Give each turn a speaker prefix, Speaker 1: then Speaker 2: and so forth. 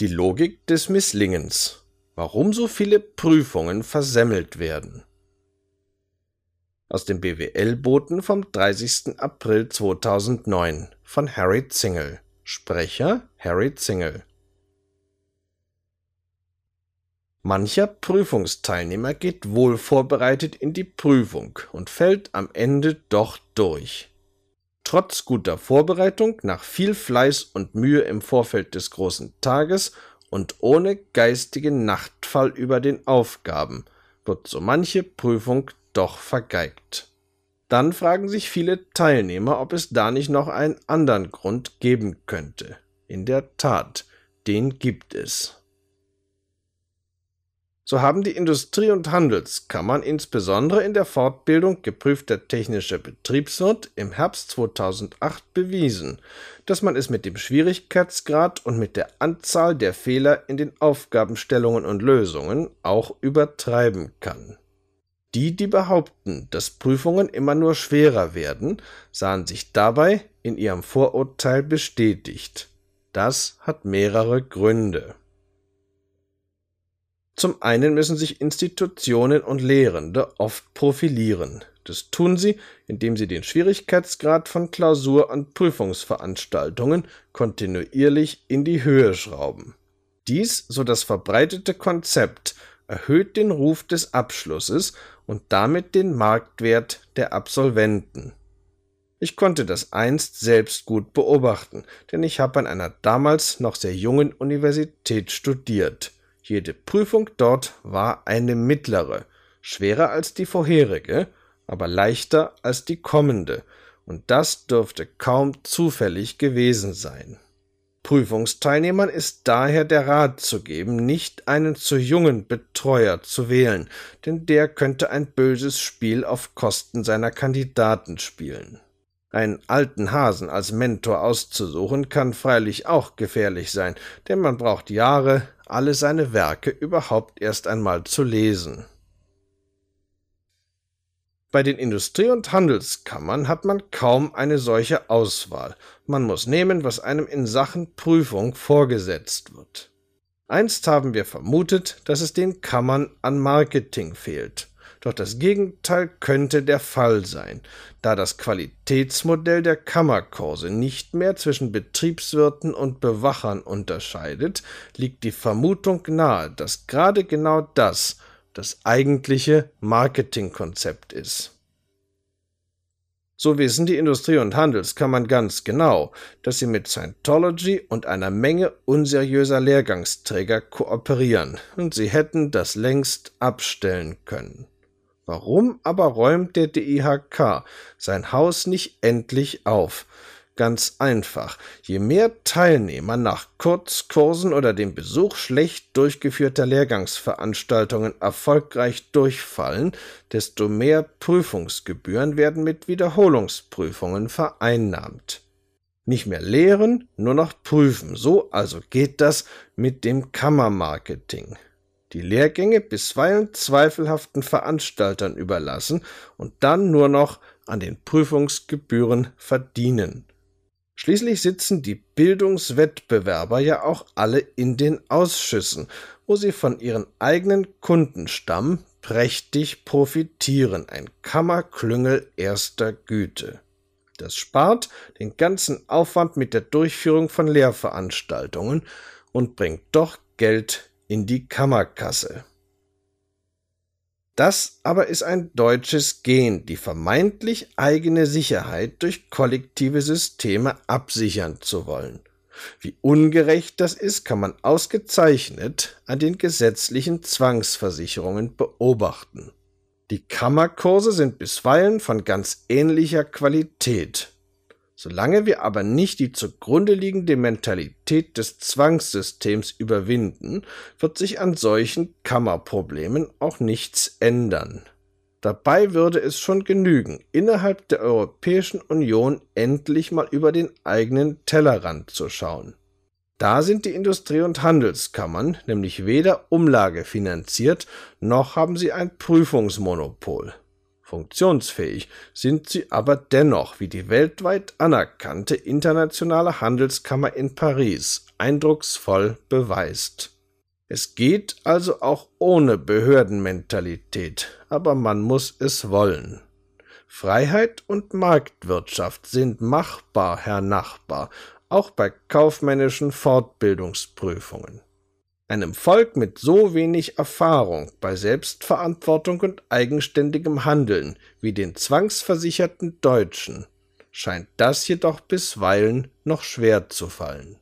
Speaker 1: Die Logik des Misslingens. Warum so viele Prüfungen versemmelt werden. Aus dem BWL-Boten vom 30. April 2009 von Harry Zingel. Sprecher Harry Zingel. Mancher Prüfungsteilnehmer geht wohl vorbereitet in die Prüfung und fällt am Ende doch durch. Trotz guter Vorbereitung, nach viel Fleiß und Mühe im Vorfeld des großen Tages und ohne geistigen Nachtfall über den Aufgaben, wird so manche Prüfung doch vergeigt. Dann fragen sich viele Teilnehmer, ob es da nicht noch einen anderen Grund geben könnte. In der Tat, den gibt es. So haben die Industrie- und Handelskammern insbesondere in der Fortbildung geprüfter technischer Betriebswirt im Herbst 2008 bewiesen, dass man es mit dem Schwierigkeitsgrad und mit der Anzahl der Fehler in den Aufgabenstellungen und Lösungen auch übertreiben kann. Die behaupten, dass Prüfungen immer nur schwerer werden, sahen sich dabei in ihrem Vorurteil bestätigt. Das hat mehrere Gründe. Zum einen müssen sich Institutionen und Lehrende oft profilieren. Das tun sie, indem sie den Schwierigkeitsgrad von Klausur- und Prüfungsveranstaltungen kontinuierlich in die Höhe schrauben. Dies, so das verbreitete Konzept, erhöht den Ruf des Abschlusses und damit den Marktwert der Absolventen. Ich konnte das einst selbst gut beobachten, denn ich habe an einer damals noch sehr jungen Universität studiert. Jede Prüfung dort war eine mittlere, schwerer als die vorherige, aber leichter als die kommende, und das dürfte kaum zufällig gewesen sein. Prüfungsteilnehmern ist daher der Rat zu geben, nicht einen zu jungen Betreuer zu wählen, denn der könnte ein böses Spiel auf Kosten seiner Kandidaten spielen. Einen alten Hasen als Mentor auszusuchen, kann freilich auch gefährlich sein, denn man braucht Jahre, alle seine Werke überhaupt erst einmal zu lesen. Bei den Industrie- und Handelskammern hat man kaum eine solche Auswahl. Man muss nehmen, was einem in Sachen Prüfung vorgesetzt wird. Einst haben wir vermutet, dass es den Kammern an Marketing fehlt. Doch das Gegenteil könnte der Fall sein, da das Qualitätsmodell der Kammerkurse nicht mehr zwischen Betriebswirten und Bewachern unterscheidet, liegt die Vermutung nahe, dass gerade genau das eigentliche Marketingkonzept ist. So wissen die Industrie- und Handelskammern ganz genau, dass sie mit Scientology und einer Menge unseriöser Lehrgangsträger kooperieren, und sie hätten das längst abstellen können. Warum aber räumt der DIHK sein Haus nicht endlich auf? Ganz einfach, je mehr Teilnehmer nach Kurzkursen oder dem Besuch schlecht durchgeführter Lehrgangsveranstaltungen erfolgreich durchfallen, desto mehr Prüfungsgebühren werden mit Wiederholungsprüfungen vereinnahmt. Nicht mehr lehren, nur noch prüfen, so also geht das mit dem Kammermarketing. Die Lehrgänge bisweilen zweifelhaften Veranstaltern überlassen und dann nur noch an den Prüfungsgebühren verdienen. Schließlich sitzen die Bildungswettbewerber ja auch alle in den Ausschüssen, wo sie von ihren eigenen Kundenstamm prächtig profitieren, ein Kammerklüngel erster Güte. Das spart den ganzen Aufwand mit der Durchführung von Lehrveranstaltungen und bringt doch Geld in die Kammerkasse. Das aber ist ein deutsches Gen, die vermeintlich eigene Sicherheit durch kollektive Systeme absichern zu wollen. Wie ungerecht das ist, kann man ausgezeichnet an den gesetzlichen Zwangsversicherungen beobachten. Die Kammerkurse sind bisweilen von ganz ähnlicher Qualität. Solange wir aber nicht die zugrunde liegende Mentalität des Zwangssystems überwinden, wird sich an solchen Kammerproblemen auch nichts ändern. Dabei würde es schon genügen, innerhalb der Europäischen Union endlich mal über den eigenen Tellerrand zu schauen. Da sind die Industrie- und Handelskammern nämlich weder umlagefinanziert, noch haben sie ein Prüfungsmonopol. Funktionsfähig sind sie aber dennoch wie die weltweit anerkannte Internationale Handelskammer in Paris, eindrucksvoll beweist. Es geht also auch ohne Behördenmentalität, aber man muss es wollen. Freiheit und Marktwirtschaft sind machbar, Herr Nachbar, auch bei kaufmännischen Fortbildungsprüfungen. Einem Volk mit so wenig Erfahrung bei Selbstverantwortung und eigenständigem Handeln wie den zwangsversicherten Deutschen scheint das jedoch bisweilen noch schwer zu fallen.